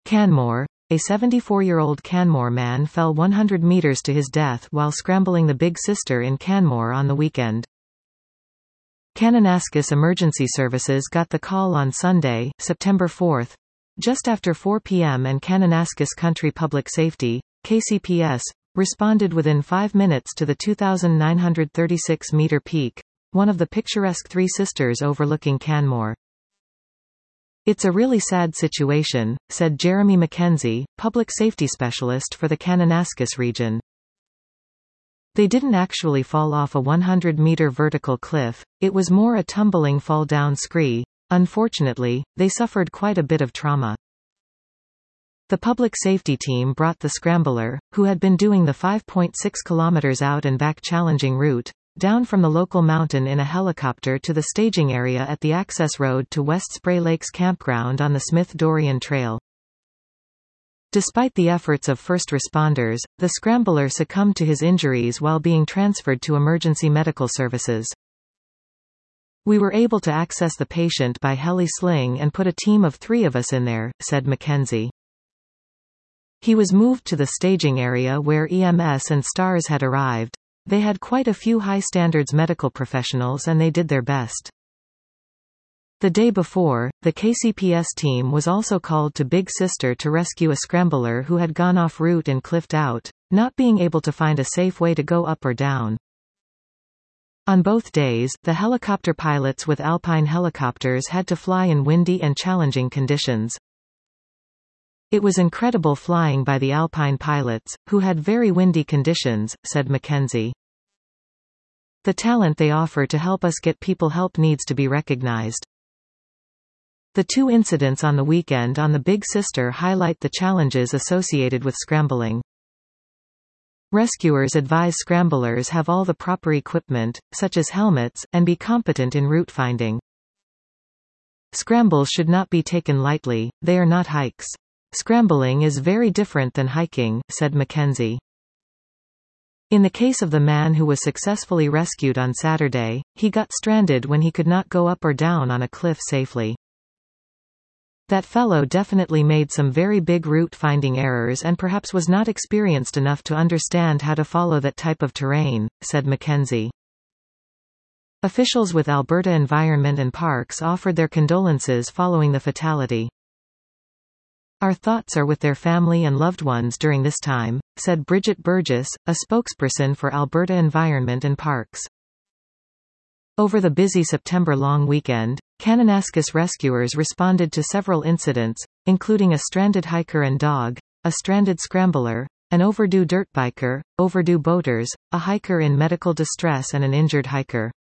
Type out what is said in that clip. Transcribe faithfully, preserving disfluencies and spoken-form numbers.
Canmore. A seventy-four-year-old Canmore man fell one hundred meters to his death while scrambling the Big Sister in Canmore on the weekend. Kananaskis Emergency Services got the call on Sunday, September fourth, just after four p m and Kananaskis Country Public Safety, K C P S, responded within five minutes to the two thousand nine hundred thirty-six meter peak, one of the picturesque Three Sisters overlooking Canmore. "It's a really sad situation," said Jeremy Mackenzie, public safety specialist for the Kananaskis region. "They didn't actually fall off a one hundred meter vertical cliff, it was more a tumbling fall-down scree. Unfortunately, they suffered quite a bit of trauma." The public safety team brought the scrambler, who had been doing the five point six kilometers out and back challenging route, down from the local mountain in a helicopter to the staging area at the access road to West Spray Lakes campground on the Smith-Dorrien Trail. Despite the efforts of first responders, the scrambler succumbed to his injuries while being transferred to emergency medical services. "We were able to access the patient by heli sling and put a team of three of us in there," said Mackenzie. He was moved to the staging area where E M S and STARS had arrived. They had quite a few high-standards medical professionals and they did their best. The day before, the K C P S team was also called to Big Sister to rescue a scrambler who had gone off route and cliffed out, not being able to find a safe way to go up or down. On both days, the helicopter pilots with Alpine helicopters had to fly in windy and challenging conditions. "It was incredible flying by the Alpine pilots, who had very windy conditions," said Mackenzie. "The talent they offer to help us get people help needs to be recognized." The two incidents on the weekend on the Big Sister highlight the challenges associated with scrambling. Rescuers advise scramblers have all the proper equipment, such as helmets, and be competent in route finding. Scrambles should not be taken lightly, they are not hikes. "Scrambling is very different than hiking," said Mackenzie. In the case of the man who was successfully rescued on Saturday, he got stranded when he could not go up or down on a cliff safely. "That fellow definitely made some very big route-finding errors and perhaps was not experienced enough to understand how to follow that type of terrain," said Mackenzie. Officials with Alberta Environment and Parks offered their condolences following the fatality. "Our thoughts are with their family and loved ones during this time," said Bridget Burgess, a spokesperson for Alberta Environment and Parks. Over the busy September long weekend, Kananaskis rescuers responded to several incidents, including a stranded hiker and dog, a stranded scrambler, an overdue dirt biker, overdue boaters, a hiker in medical distress and an injured hiker.